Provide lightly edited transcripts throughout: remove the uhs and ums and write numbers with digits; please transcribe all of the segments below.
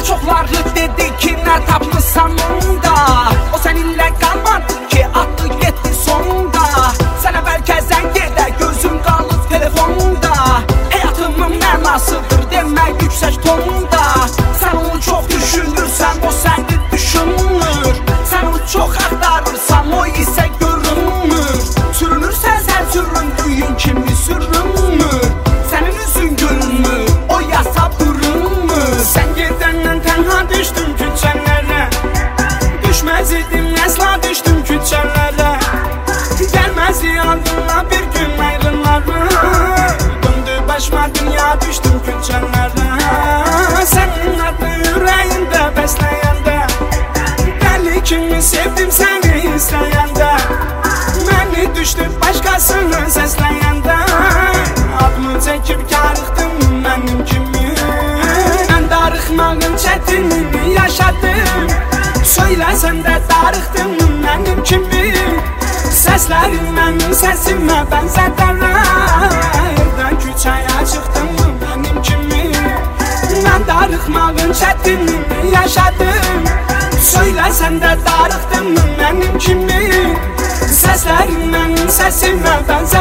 çoxları dedi ki nə tapmışsan onda. O səninlə qalmadı ki atdı getdi sonda. Sənə bəlkə zəng edə gözüm qalıb telefonda. Həyatımın mənasıdır demə yüksək tonda. Sən onu çox düşünürsən, o səni düşünmür. Sən onu çox axtarırsan, o isə görünmür. Sürünürsən sən süründüyün kimi sürünmür. Sənin üzün gülmür, o yasa bürünmür. Sən gedəndən tənha düşdüm küçələrə. Düşməz idim əsla düşdüm küçələrə. Gəlməz yadına bir gün ayrılarım. Döndü başıma dünya düşdüm küçələrə. Sənin adlı ürəyində bəsləyəndə. Dəli kimi sevdim səni istəyəndə. Məni düşdü başqasını səsləyəndə. Adımı çəkib karıxdım mənim kimi. Mən darıxmağın çətinini yaşadım. Söyləsən də darıxdım mənim kimi. Səslərin mənim səsimə bənzədərlər. Küçəyə çıxdım mənim kimi. Mən darıxmağın çətinini yaşadım. Söyləsən də darıxdım mənim kimi. Səslərin mənim səsimə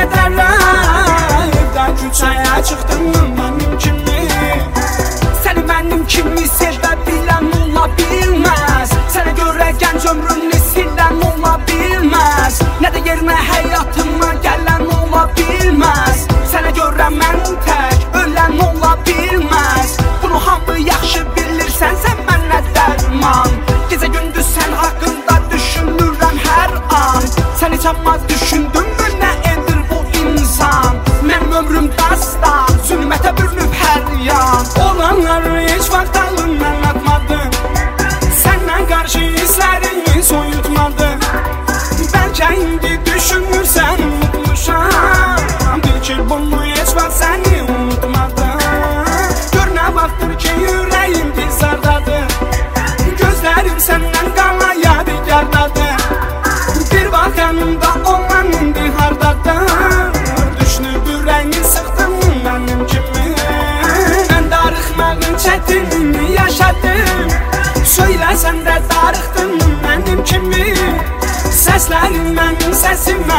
bənzədərlər. Küçəyə çıxdım mənim kimi. Səni mənim kimi sevə bilən ola bilməz. Sənə görə gənc ömrümünü silən ola bilməz. Nə də yerinə həyatıma gələn ola bilməz. Sənə görə mən tək ölən ola bilməz. Bunu hamı yaxşı bilirsən, sən mənə dərman. Gecə gündüz sən haqqında düşünürəm hər an. Sən heç amma düşündünmü nə edir bu insan? Mənim ömrüm dastan, zülmətə bürünüb hər yan. Olanları heç vaxt alından atmadım. Səndən qarşı hisslərimi soyutmadım. Bəlkə indi düşünürsən unutmuşam. Bil ki bunu heç vaxt səni unutmadım. Gör nə vaxtdır ki ürəyim dizardadır. Gözlərim səndən qala yadigardadır. Bir vaxt yanımda olan indi hardadır. Düşünüb ürəyimi sıxdım mənim kimi. Mən darıxmağın çətinini yaşadım. Söyləsən də darıxdım mənim kimi. Səslərin mənim səsimə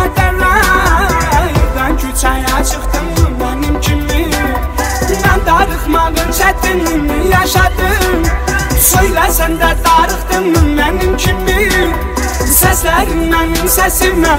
bənzədərlər. Küçəyə çıxdım mənim kimi. Mən darıxmağın çətinini yaşadım. Söyləsən də darıxdım mənim kimi. Səslərin mənim səsimə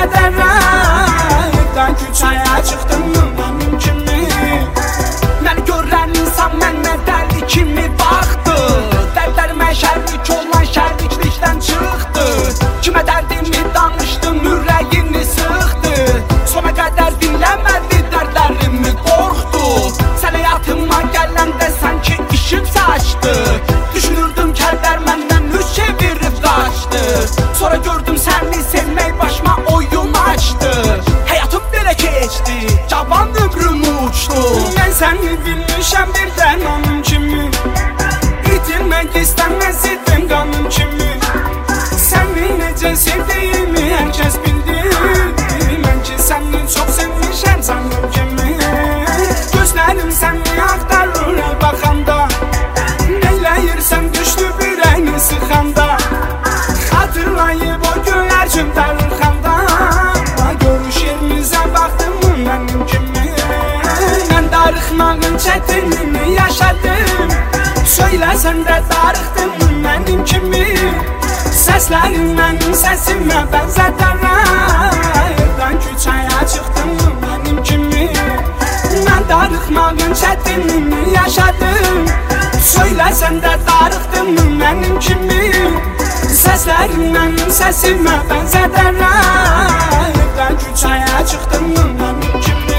bənzədərlər. Küçəyə çıxdım mənim kimi. Məni görən insan mənə dəli kimi baxdı. Dərdlərimə şərrik olan şərriklikdən çıxdı. Kimə dərdimi danışdım, ürəyini sıxdı. Sona qədər dinləmədi, dərdlərimi qorxdu. Sən həyatıma gələndə sanki işim saçdı. Düşünürdüm kəllər məndən üz çevirib qaçdı. Sonra gördüm səni sevmək başıma oyun açdı. Həyatım belə keçdi, cavan ömrüm uçdu. Mən səni bilmişəm bir dərmanım kimi. İtirmək istəməz idim qanım kimi. Səni necə sevdiyimi hər kəs bildi. Mən ki səni çox sevmişəm sandım kimi. Gözlərim səni axtarır hər baxanda. Neyləyirsən düşdü ürəyini sıxanda. Xatırlayıb o göyərçin darıxanda. Görüş yerimizə baxdım mənim kimi. Mən darıxmağın çətinini yaşadım. Söyləsən də darıxdım mənim kimi. Səslərin mənim səsimə bənzədərlər. Küçəyə çıxdım mənim kimi. Mən darıxmağın çətinini yaşadım. Söyləsən də darıxdım mənim kimi. Səslərin mənim səsimə bənzədərlər. Küçəyə çıxdım mənim kimi.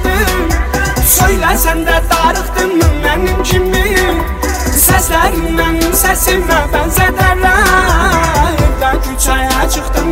darıxdın? Söyləsən də darıxdınmı mənim kimi? Səslərin mənim səsimə bənzədərlər. Evdən küçəyə çıxdım